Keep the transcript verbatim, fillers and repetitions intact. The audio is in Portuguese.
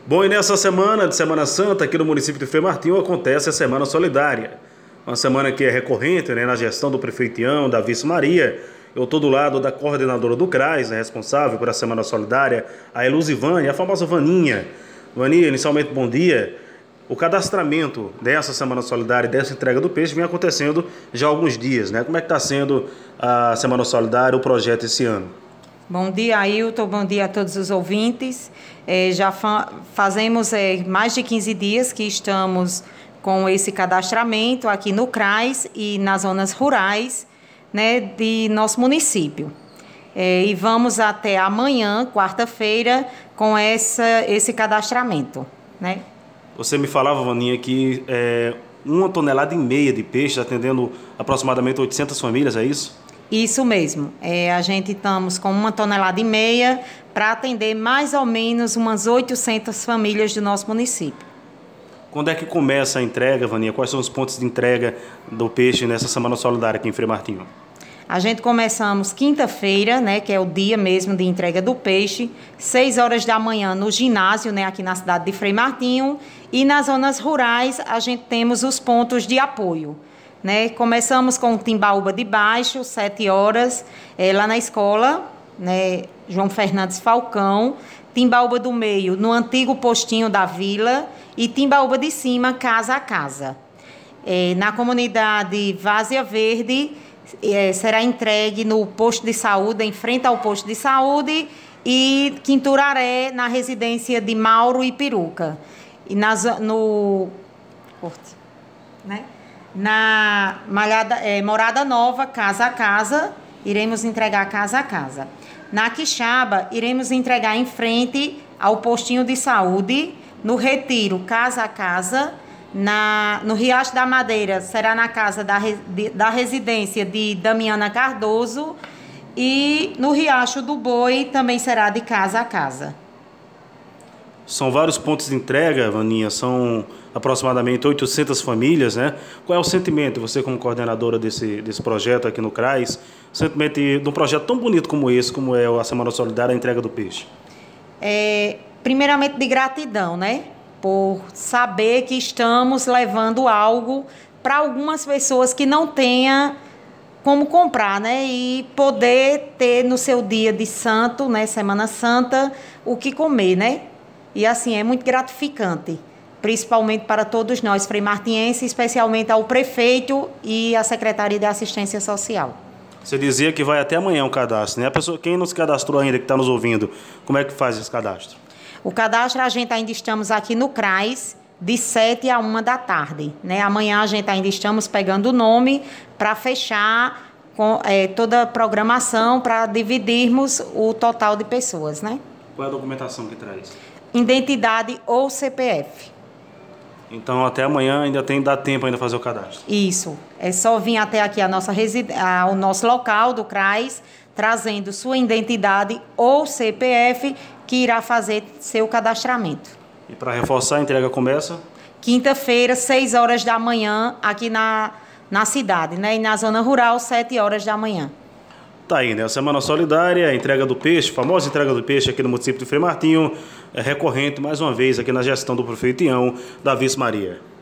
Bom, e nessa semana de Semana Santa, aqui no município de Frei Martinho, acontece a Semana Solidária. Uma semana que é recorrente, né, na gestão do prefeito Tião, da vice Maria. Eu estou do lado da coordenadora do CRAS, né, responsável por a Semana Solidária, a Eluzivane, a famosa Vaninha. Vaninha, inicialmente, bom dia. O cadastramento dessa Semana Solidária e dessa entrega do peixe vem acontecendo já há alguns dias, né? Como é que está sendo a Semana Solidária, o projeto esse ano? Bom dia, Ailton. Bom dia a todos os ouvintes. É, já fa fazemos é, mais de quinze dias que estamos com esse cadastramento aqui no CRAS e nas zonas rurais, né, de nosso município. É, e vamos até amanhã, quarta-feira, com essa, esse cadastramento, né? Você me falava, Vaninha, que é, uma tonelada e meia de peixe, atendendo aproximadamente oitocentas famílias, é isso? Isso mesmo. É, a gente estamos com uma tonelada e meia para atender mais ou menos umas oitocentas famílias do nosso município. Quando é que começa a entrega, Vaninha? Quais são os pontos de entrega do peixe nessa Semana Solidária aqui em Frei Martinho? A gente começamos quinta-feira, né, que é o dia mesmo de entrega do peixe, seis horas da manhã no ginásio, né, aqui na cidade de Frei Martinho, e nas zonas rurais a gente temos os pontos de apoio. Né? Começamos com o Timbaúba de Baixo, sete horas, é, lá na escola, né, João Fernandes Falcão, Timbaúba do Meio, no antigo postinho da vila, e Timbaúba de Cima, casa a casa. É, na comunidade Várzea Verde, é, será entregue no posto de saúde, em frente ao posto de saúde, e Quinturaré, na residência de Mauro e Peruca. E nas, no... né? Na malhada, é, Morada Nova, casa a casa, iremos entregar casa a casa. Na Quixaba, iremos entregar em frente ao postinho de saúde. No Retiro, casa a casa. Na, no Riacho da Madeira, será na casa da, de, da residência de Damiana Cardoso. E no Riacho do Boi, também será de casa a casa. São vários pontos de entrega, Vaninha, são aproximadamente oitocentas famílias, né? Qual é o sentimento, você como coordenadora desse, desse projeto aqui no CRAS, o sentimento de, de um projeto tão bonito como esse, como é a Semana Solidária, a entrega do peixe? É, primeiramente de gratidão, né? Por saber que estamos levando algo para algumas pessoas que não tenham como comprar, né? E poder ter no seu dia de santo, né? Semana Santa, o que comer, né? E assim, é muito gratificante, principalmente para todos nós, freimartienses, especialmente ao prefeito e à Secretaria de Assistência Social. Você dizia que vai até amanhã o cadastro, né? A pessoa, quem não se cadastrou ainda, que está nos ouvindo, como é que faz esse cadastro? O cadastro, a gente ainda estamos aqui no CRAS, de sete a uma da tarde, né? Amanhã a gente ainda estamos pegando o nome para fechar com, é, toda a programação, para dividirmos o total de pessoas, né? Qual é a documentação que traz? Identidade ou C P F. Então, até amanhã ainda tem, dá tempo ainda fazer o cadastro? Isso. É só vir até aqui a nossa resid... ao nosso local do CRAS, trazendo sua identidade ou C P F, que irá fazer seu cadastramento. E para reforçar, a entrega começa? Quinta-feira, seis horas da manhã, aqui na, na cidade, né? E na zona rural, sete horas da manhã. Tá aí, né? A Semana Solidária, a entrega do peixe, a famosa entrega do peixe aqui no município de Frei Martinho, é recorrente mais uma vez aqui na gestão do prefeito Tião, da vice Maria.